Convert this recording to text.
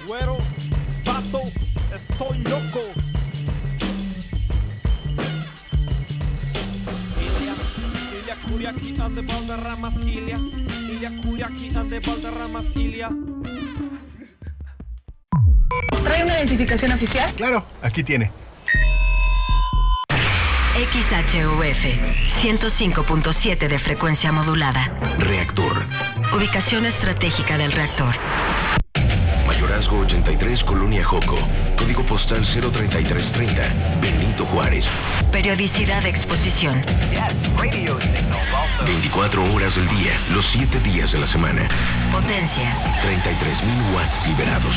Güero, vato, estoy loco. Ilya Kuriaki ande Valderramas Ilya. Ilya Kuriaki ande Valderramas Ilya. ¿Trae una identificación oficial? Claro, aquí tiene. XHUF 105.7 de frecuencia modulada. Reactor. Ubicación estratégica del reactor. Mayorazgo 83, Colonia Joco. Código postal 03330. Benito Juárez. Periodicidad de exposición. 24 horas del día, los 7 días de la semana. Potencia. 33,000 watts liberados.